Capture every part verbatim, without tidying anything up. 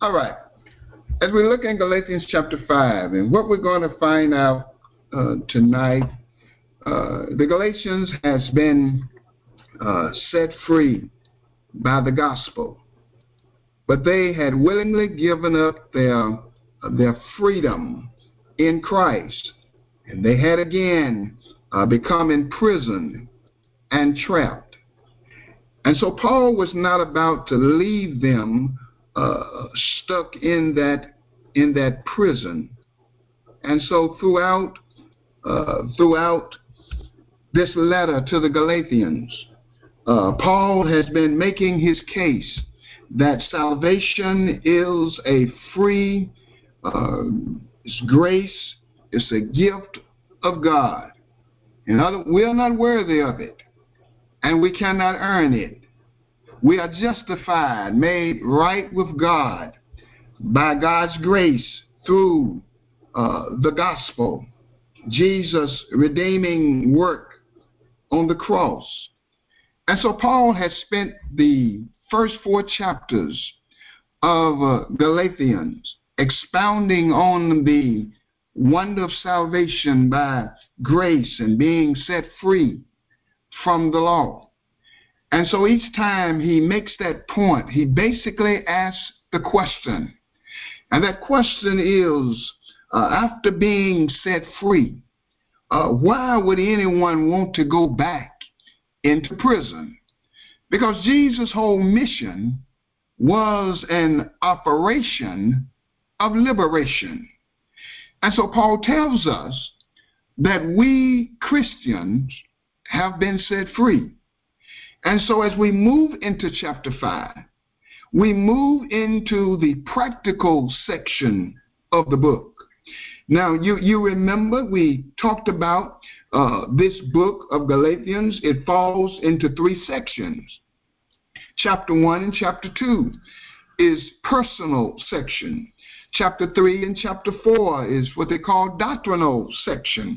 All right. As we look in Galatians chapter five, and what we're going to find out uh, tonight, uh, the Galatians has been uh, set free by the gospel, but they had willingly given up their their freedom in Christ, and they had again uh, become imprisoned and trapped. And so Paul was not about to leave them uh, stuck in that in that prison. And so throughout uh, throughout this letter to the Galatians, uh, Paul has been making his case that salvation is a free uh, it's grace, it's a gift of God. In other, we are not worthy of it, and we cannot earn it. We are justified, made right with God by God's grace through uh, the gospel, Jesus' redeeming work on the cross. And so Paul has spent the first four chapters of uh, Galatians expounding on the wonder of salvation by grace and being set free from the law. And so each time he makes that point, he basically asks the question. And that question is, uh, after being set free, uh, why would anyone want to go back into prison? Because Jesus' whole mission was an operation of liberation. And so Paul tells us that we Christians have been set free. And so as we move into chapter five, we move into the practical section of the book. Now, you, you remember we talked about uh, this book of Galatians. It falls into three sections. Chapter one and chapter two is personal section. Chapter three and chapter four is what they call doctrinal section.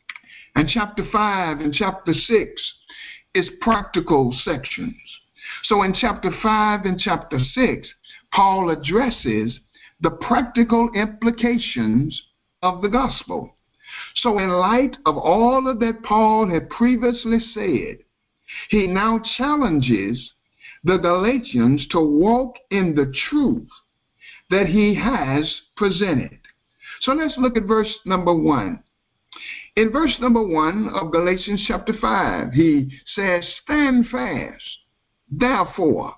And chapter five and chapter six is practical sections. So in chapter five and chapter six, Paul addresses the practical implications of the gospel. So in light of all of that Paul had previously said, he now challenges the Galatians to walk in the truth that he has presented. So let's look at verse number one. In verse number one of Galatians chapter five, he says, "Stand fast, therefore,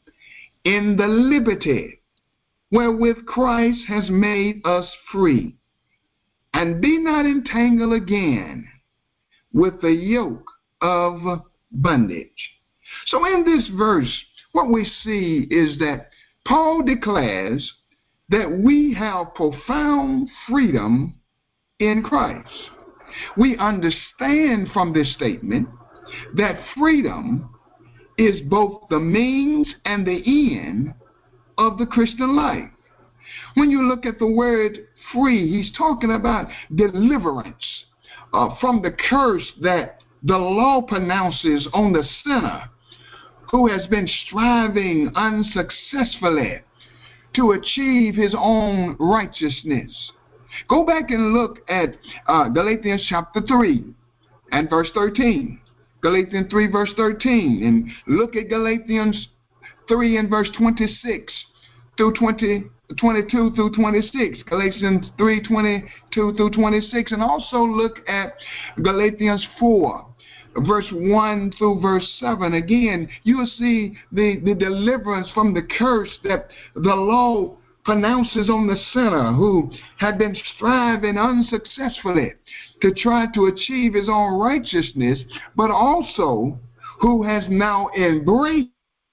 in the liberty wherewith Christ has made us free, and be not entangled again with the yoke of bondage." So in this verse, what we see is that Paul declares that we have profound freedom in Christ. We understand from this statement that freedom is both the means and the end of the Christian life. When you look at the word free, he's talking about deliverance uh, from the curse that the law pronounces on the sinner who has been striving unsuccessfully to achieve his own righteousness. Go back and look at uh, Galatians chapter three and verse thirteen. Galatians three verse thirteen. And look at Galatians three and verse twenty-six through twenty, twenty-two through twenty-six. Galatians three, twenty-two through twenty-six. And also look at Galatians four, verse one through verse seven. Again, you will see the, the deliverance from the curse that the law pronounces on the sinner who had been striving unsuccessfully to try to achieve his own righteousness, but also who has now embraced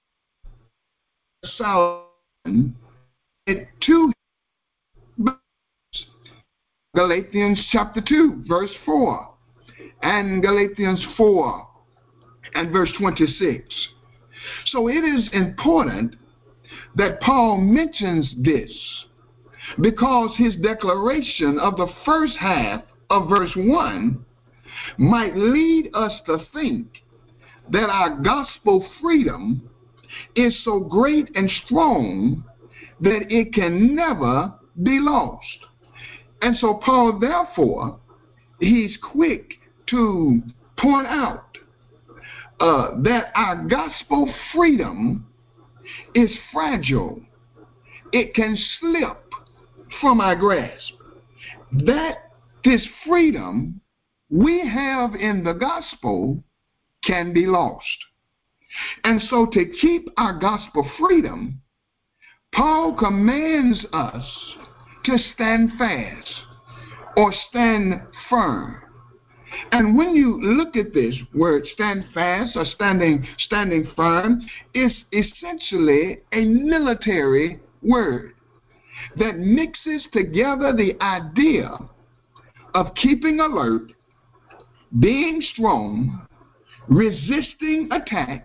salvation to Galatians chapter two, verse four, and Galatians four and verse twenty-six. So it is important that Paul mentions this, because his declaration of the first half of verse one might lead us to think that our gospel freedom is so great and strong that it can never be lost. And so Paul, therefore, he's quick to point out uh, that our gospel freedom is fragile. It can slip from our grasp. That this freedom we have in the gospel can be lost. And so to keep our gospel freedom, Paul commands us to stand fast or stand firm. And when you look at this word, stand fast or standing standing firm, is essentially a military word that mixes together the idea of keeping alert, being strong, resisting attack,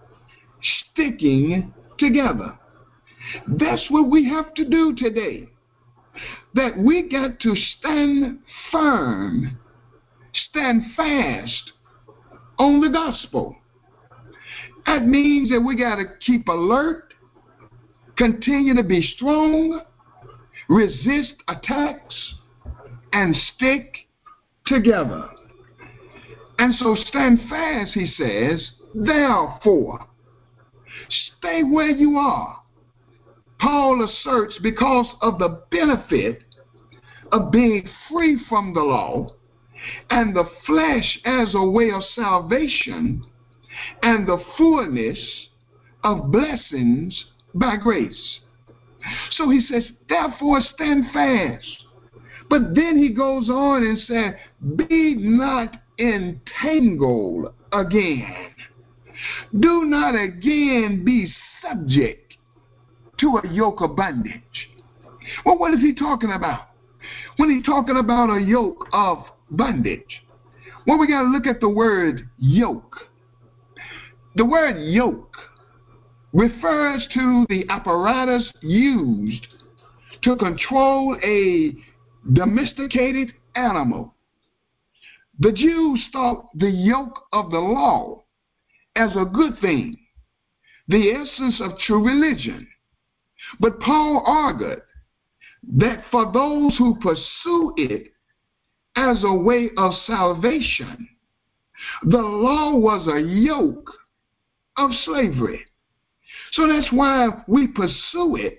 sticking together. That's what we have to do today. That we got to stand firm, stand fast on the gospel. That means that we got to keep alert, continue to be strong, resist attacks, and stick together. And so stand fast, he says, therefore, stay where you are. Paul asserts because of the benefit of being free from the law and the flesh as a way of salvation and the fullness of blessings by grace. So he says, therefore stand fast. But then he goes on and said, be not entangled again. Do not again be subject to a yoke of bondage. Well, what is he talking about? When he's talking about a yoke of bondage, well, we got to look at the word yoke. The word yoke refers to the apparatus used to control a domesticated animal. The Jews thought the yoke of the law as a good thing, the essence of true religion. But Paul argued that for those who pursue it as a way of salvation, the law was a yoke of slavery. So that's why we pursue it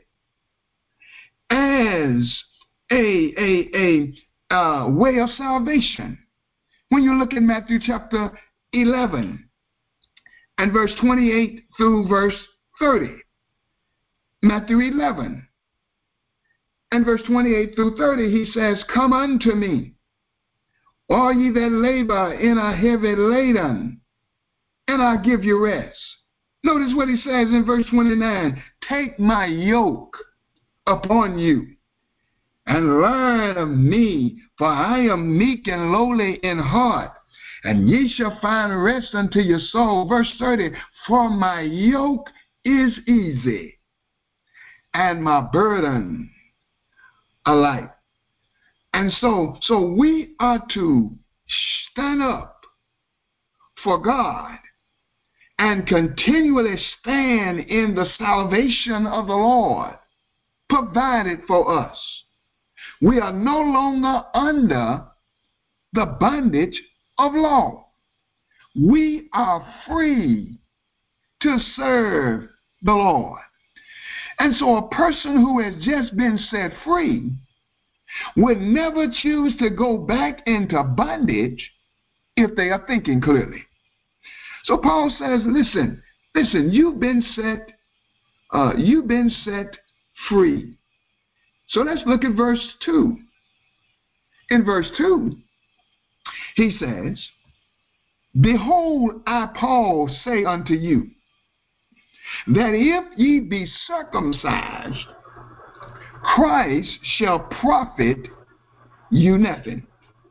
as a, a, a uh, way of salvation. When you look at Matthew chapter eleven and verse twenty-eight through verse thirty, Matthew eleven and verse twenty-eight through thirty, he says, come unto me, all ye that labor and are heavy laden, and I'll give you rest. Notice what he says in verse twenty-nine, take my yoke upon you, and learn of me, for I am meek and lowly in heart, and ye shall find rest unto your soul. Verse thirty, for my yoke is easy, and my burden a light. And so, so we are to stand up for God and continually stand in the salvation of the Lord provided for us. We are no longer under the bondage of law. We are free to serve the Lord. And so a person who has just been set free would never choose to go back into bondage if they are thinking clearly. So Paul says, listen, listen, you've been set, uh, you've been set free. So let's look at verse two. In verse two, he says, behold, I, Paul, say unto you, that if ye be circumcised, Christ shall profit you nothing.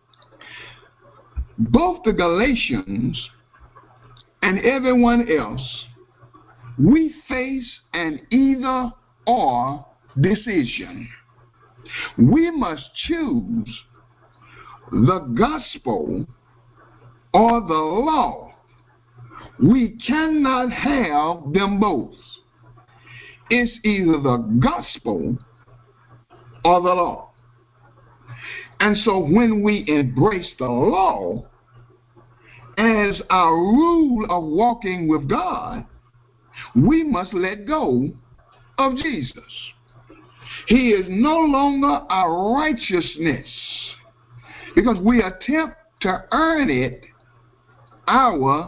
Both the Galatians and everyone else, we face an either or decision. We must choose the gospel or the law. We cannot have them both. It's either the gospel or the law. And so when we embrace the law as our rule of walking with God, we must let go of Jesus. He is no longer our righteousness because we attempt to earn it ourselves.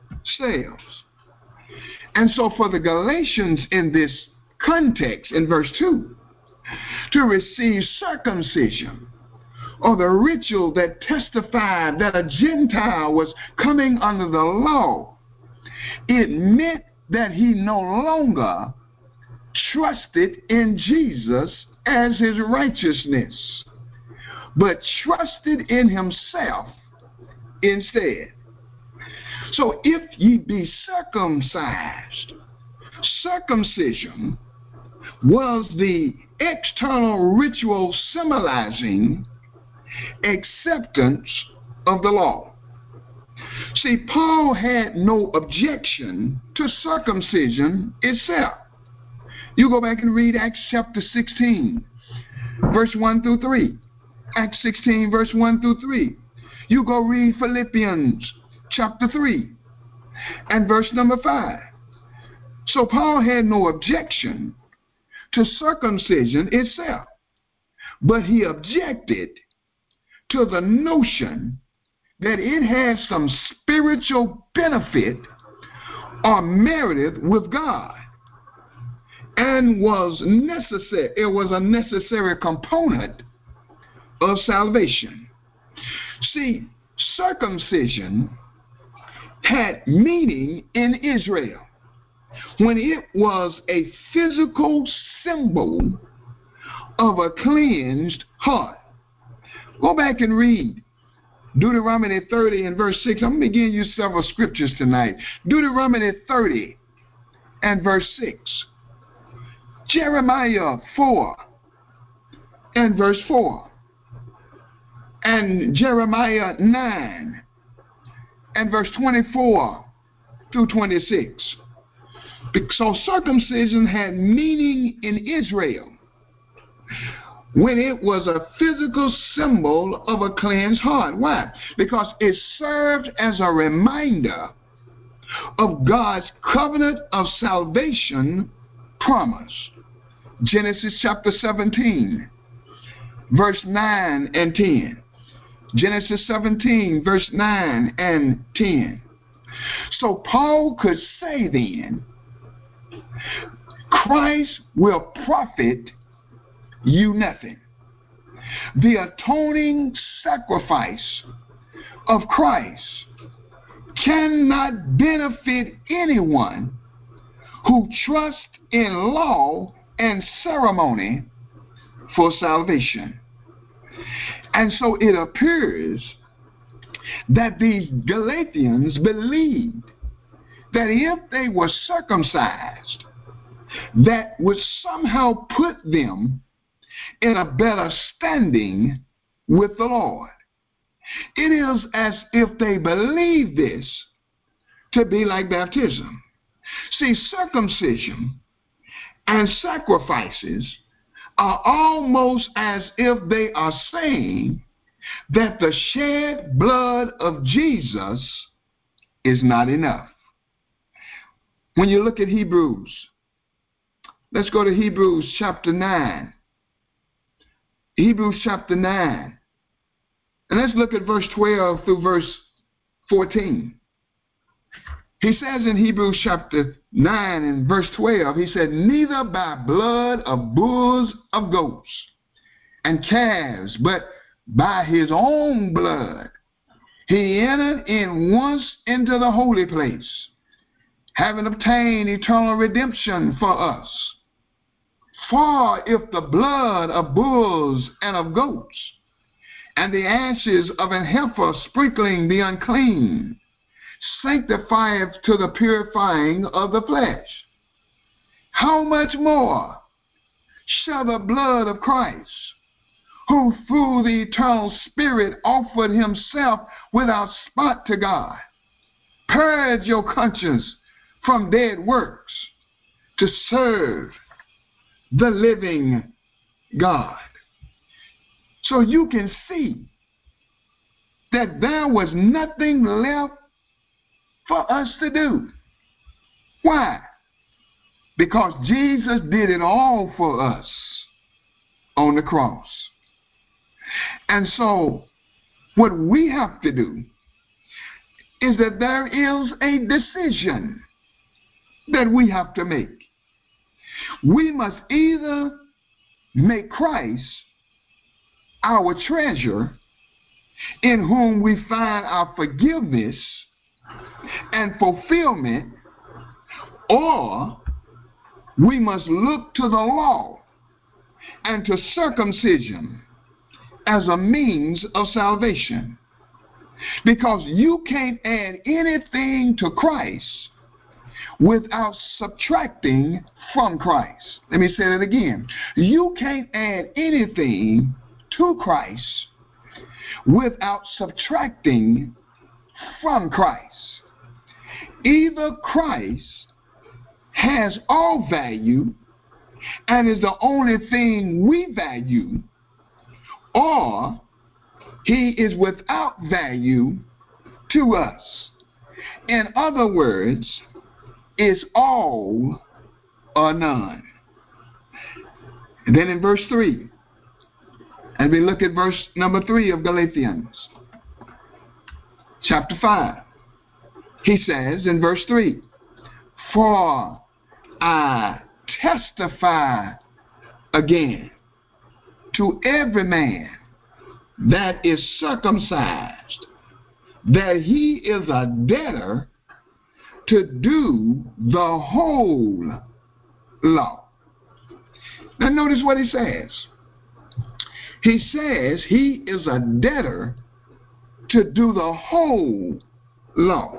And so for the Galatians in this context, in verse two, to receive circumcision, or the ritual that testified that a Gentile was coming under the law, it meant that he no longer trusted in Jesus as his righteousness, but trusted in himself instead. So if ye be circumcised, circumcision was the external ritual symbolizing acceptance of the law. See, Paul had no objection to circumcision itself. You go back and read Acts chapter sixteen, verse one through three. Acts sixteen, verse one through three. You go read Philippians chapter three and verse number five. So Paul had no objection to circumcision itself, but he objected to the notion that it has some spiritual benefit or merited with God and was necessary. It was a necessary component of salvation. See, circumcision had meaning in Israel when it was a physical symbol of a cleansed heart. Go back and read Deuteronomy thirty and verse six. I'm going to begin you several scriptures tonight. Deuteronomy thirty and verse six. Jeremiah four and verse four. And Jeremiah nine and verse twenty-four through twenty-six. So circumcision had meaning in Israel when it was a physical symbol of a cleansed heart. Why? Because it served as a reminder of God's covenant of salvation promise. Genesis chapter seventeen, verse nine and ten. Genesis seventeen, verse nine and ten. So Paul could say then, Christ will profit you nothing. The atoning sacrifice of Christ cannot benefit anyone who trusts in law and ceremony for salvation. And so it appears that these Galatians believed that if they were circumcised, that would somehow put them in a better standing with the Lord. It is as if they believe this to be like baptism. See, circumcision and sacrifices are almost as if they are saying that the shed blood of Jesus is not enough. When you look at Hebrews, let's go to Hebrews chapter nine. Hebrews chapter nine. And let's look at verse twelve through verse fourteen. He says in Hebrews chapter nine and verse twelve, he said, neither by blood of bulls of goats and calves, but by his own blood, he entered in once into the holy place, having obtained eternal redemption for us. For if the blood of bulls and of goats and the ashes of an heifer sprinkling the unclean sanctifieth to the purifying of the flesh, how much more shall the blood of Christ, who through the eternal Spirit offered himself without spot to God, purge your conscience from dead works to serve the living God. So you can see that there was nothing left for us to do. Why? Because Jesus did it all for us on the cross. And so what we have to do is that there is a decision that we have to make. We must either make Christ our treasure, in whom we find our forgiveness and fulfillment, or we must look to the law and to circumcision as a means of salvation. Because you can't add anything to Christ without subtracting from Christ. Let me say that again. You can't add anything to Christ without subtracting from Christ. Either Christ has all value and is the only thing we value, or he is without value to us. In other words, it's all or none. And then in verse three, and we look at verse number three of Galatians chapter five. He says in verse three, for I testify again to every man that is circumcised, that he is a debtor to do the whole law. Now notice what he says. He says he is a debtor to do the whole law.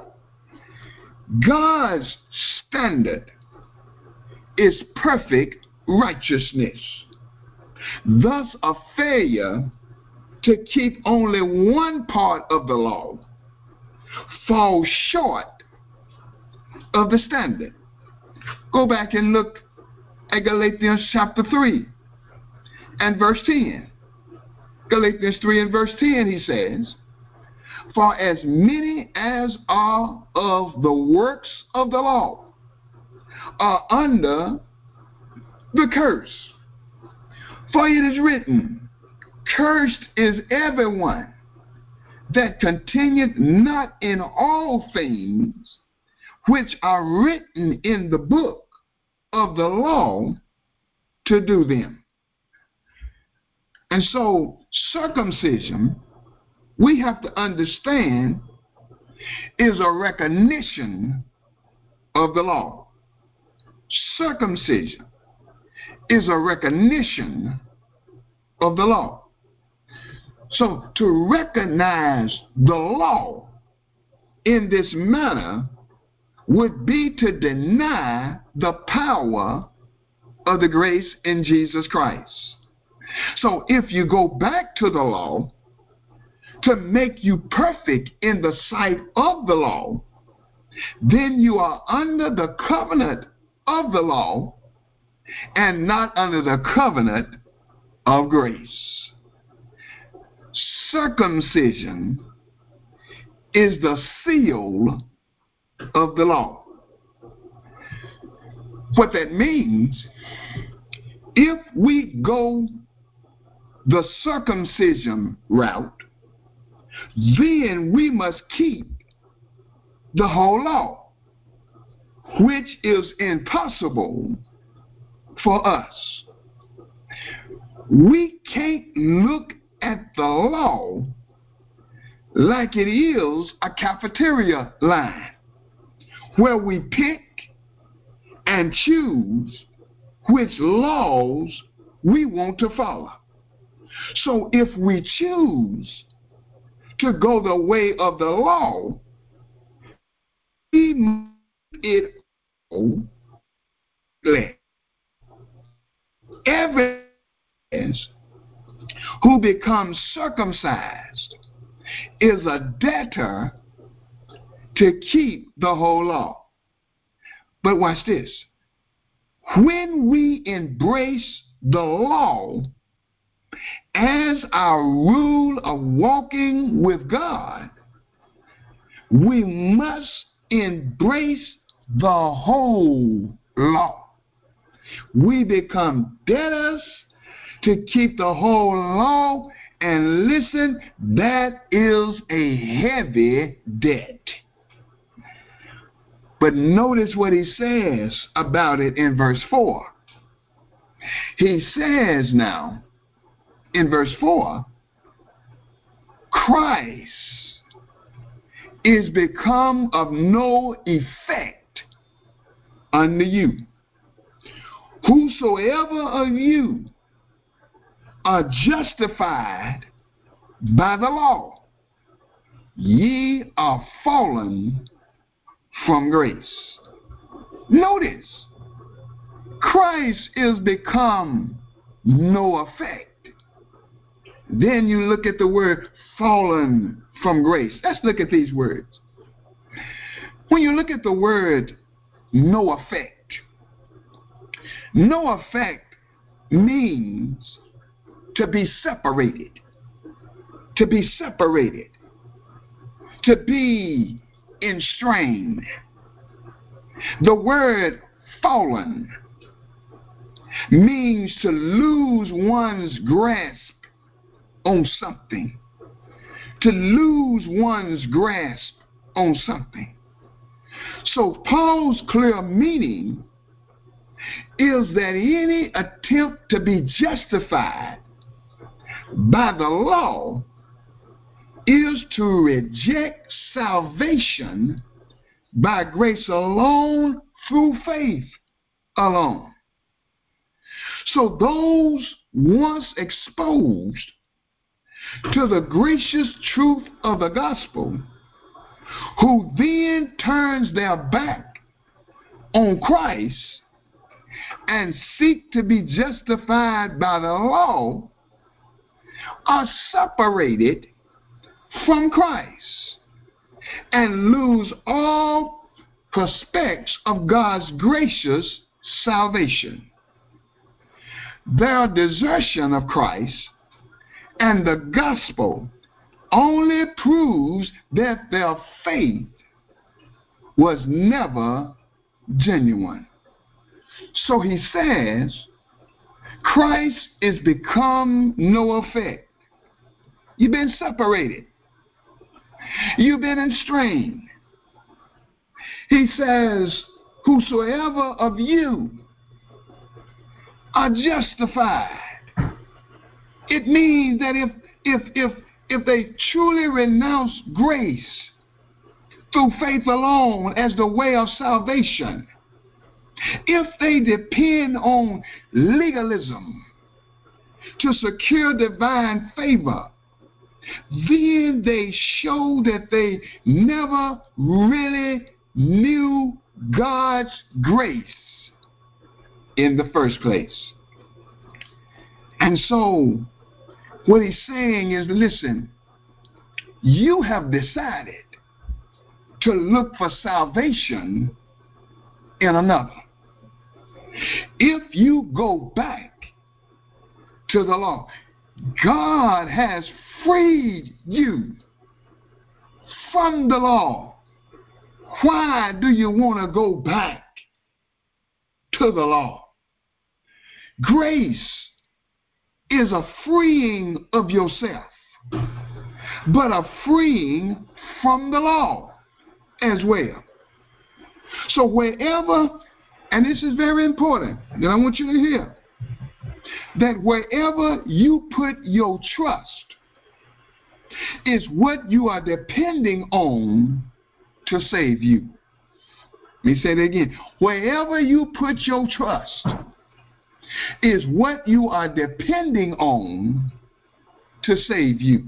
God's standard is perfect righteousness. Thus, a failure to keep only one part of the law falls short of the standard. Go back and look at Galatians chapter three and verse ten. Galatians three and verse ten, he says, for as many as are of the works of the law are under the curse. For it is written, cursed is everyone that continueth not in all things which are written in the book of the law to do them. And so circumcision, we have to understand, is a recognition of the law. Circumcision is a recognition of the law. So to recognize the law in this manner would be to deny the power of the grace in Jesus Christ. So if you go back to the law to make you perfect in the sight of the law, then you are under the covenant of the law and not under the covenant of grace. Circumcision is the seal of the law. What that means, if we go the circumcision route, then we must keep the whole law, which is impossible for us. We can't look at the law like it is a cafeteria line where we pick and choose which laws we want to follow. So if we choose to go the way of the law, we make it all less. Every who becomes circumcised is a debtor to keep the whole law. But watch this. when we embrace the law as our rule of walking with God, we must embrace the whole law. We become debtors to keep the whole law, and listen, that is a heavy debt. But notice what he says about it in verse four. He says now, in verse four, Christ is become of no effect unto you. Whosoever of you are justified by the law, ye are fallen from grace. Notice, Christ is become no effect. Then you look at the word fallen from grace. Let's look at these words. When you look at the word no effect, no effect means to be separated, to be separated, to be enstrained. The word fallen means to lose one's grasp on something, to lose one's grasp on something. So Paul's clear meaning is that any attempt to be justified by the law is to reject salvation by grace alone, through faith alone. So those once exposed to the gracious truth of the gospel, who then turns their back on Christ and seek to be justified by the law, are separated from Christ and lose all prospects of God's gracious salvation. Their desertion of Christ and the gospel only proves that their faith was never genuine. So he says, Christ is become no effect. You've been separated. You've been estranged. He says, whosoever of you are justified. It means that if if if if they truly renounce grace through faith alone as the way of salvation, if they depend on legalism to secure divine favor, then they show that they never really knew God's grace in the first place. And so what he's saying is, listen, you have decided to look for salvation in another. If you go back to the law, God has freed you from the law. Why do you want to go back to the law? Grace is a freeing of yourself, but a freeing from the law as well. So wherever, and this is very important, that I want you to hear, that wherever you put your trust is what you are depending on to save you. Let me say that again. Wherever you put your trust is what you are depending on to save you.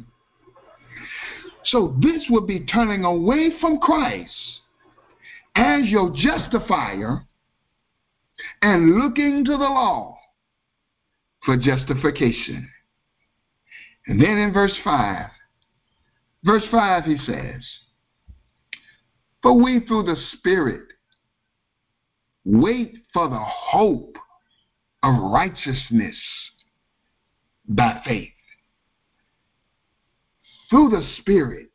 So this would be turning away from Christ as your justifier and looking to the law for justification. And then in verse five, verse five he says, "For we through the Spirit wait for the hope of righteousness by faith. Through the Spirit,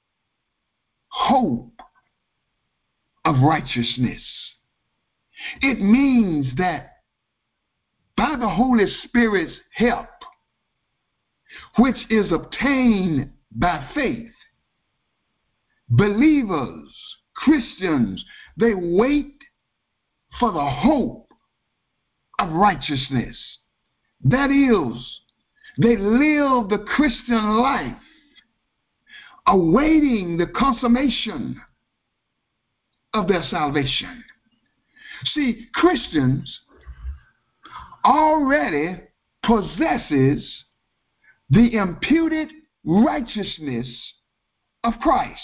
hope of righteousness. It means that by the Holy Spirit's help, which is obtained by faith, believers, Christians, they wait for the hope of righteousness. That is, they live the Christian life awaiting the consummation of their salvation. See, Christians already possesses the imputed righteousness of Christ,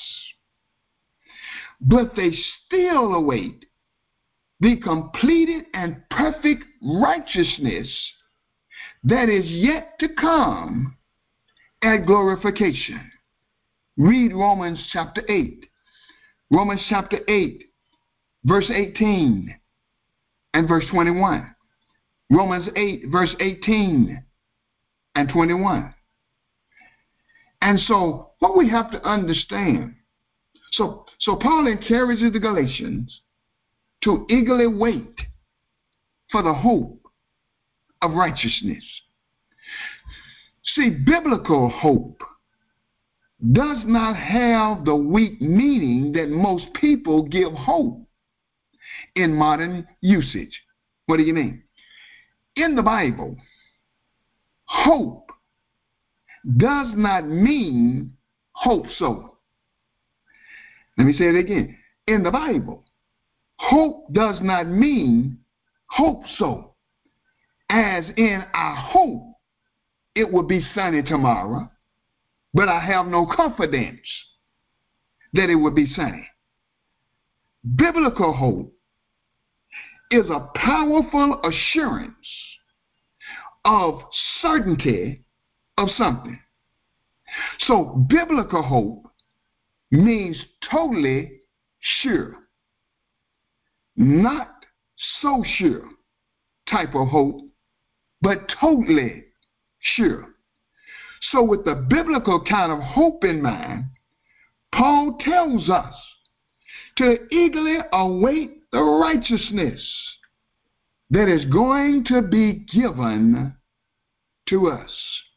but they still await the completed and perfect righteousness that is yet to come at glorification. Read Romans chapter eight. Romans chapter eight, verse eighteen and verse twenty-one. Romans eight, verse eighteen and twenty-one. And so what we have to understand, so, so Paul encourages the Galatians to eagerly wait for the hope of righteousness. See, biblical hope does not have the weak meaning that most people give hope in modern usage. What do you mean? In the Bible, hope does not mean hope so. Let me say it again. In the Bible, hope does not mean hope so. As in, I hope it will be sunny tomorrow, but I have no confidence that it will be sunny. Biblical hope is a powerful assurance of certainty of something. So biblical hope means totally sure, not so sure type of hope, but totally sure. So with the biblical kind of hope in mind, Paul tells us to eagerly await the righteousness that is going to be given to us.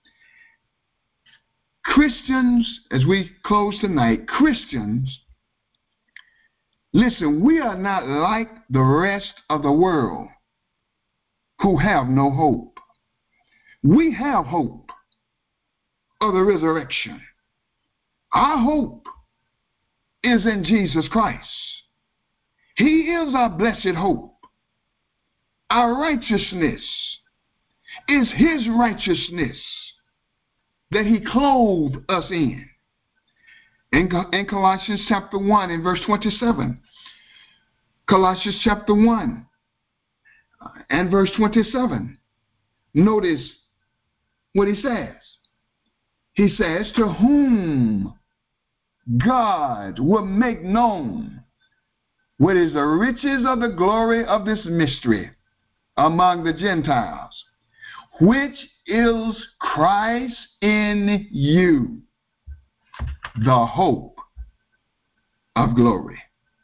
Christians, as we close tonight, Christians, listen, we are not like the rest of the world who have no hope. We have hope of the resurrection. Our hope is in Jesus Christ. He is our blessed hope. Our righteousness is His righteousness that He clothed us in. In, in Colossians chapter one and verse twenty-seven. Colossians chapter one and verse twenty-seven. Notice what he says. He says, to whom God will make known what is the riches of the glory of this mystery among the Gentiles, which is Christ in you, the hope of glory.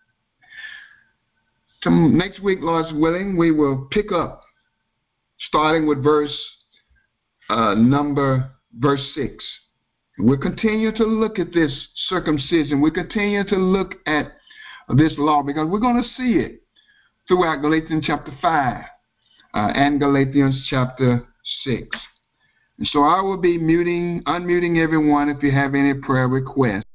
So next week, Lord's willing, we will pick up, starting with verse uh, number verse six. We'll continue to look at this circumcision. We'll continue to look at this law because we're going to see it throughout Galatians chapter five uh, and Galatians chapter six. And so I will be muting, unmuting everyone if you have any prayer requests.